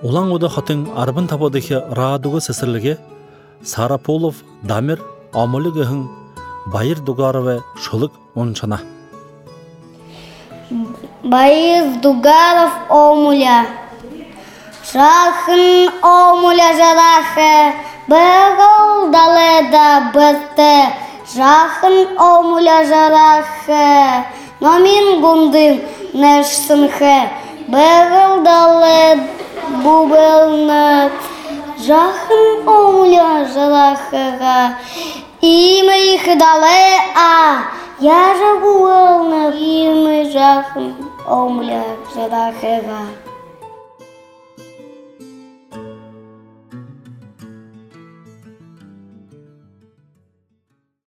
Улан ода хатын арбын табадығы раадуғы сесірліге Сараполов Дамир Амолығығын Байыр Дугарове шылық оншана. Байыр Дугаров омуля. Жахын омуля жарахы, бұғыл далы да бұрты. Жахын омуля жарахы, номин бұндың нәшсінхі. Бұғыл далы бұбылны. Жахын омуля жарахыға, имы их далы я же бұғылны. Имы жахын омуля жарахыға.